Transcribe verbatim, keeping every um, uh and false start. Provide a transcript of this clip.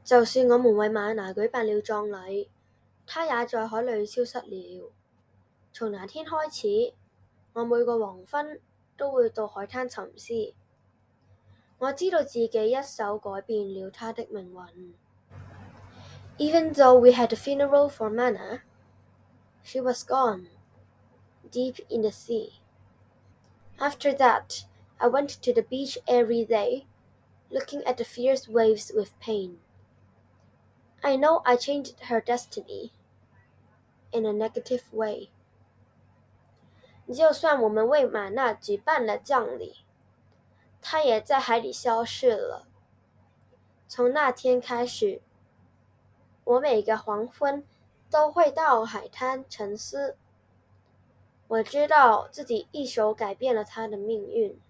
就算我們為瑪娜舉辦了葬禮，她也在海裡消失了。從那天開始，我每個黃昏都會到海灘沉思。我知道自己一手改變了她的命運。Even though we had a funeral for Mana, she was gone, deep in the sea. After that, I went to the beach every day, looking at the fierce waves with pain. I know I changed her destiny, in a negative way. 就算我们为玛娜举办了葬礼，她也在海里消逝了。从那天开始，我每个黄昏都会到海滩沉思。我知道自己一手改变了她的命运。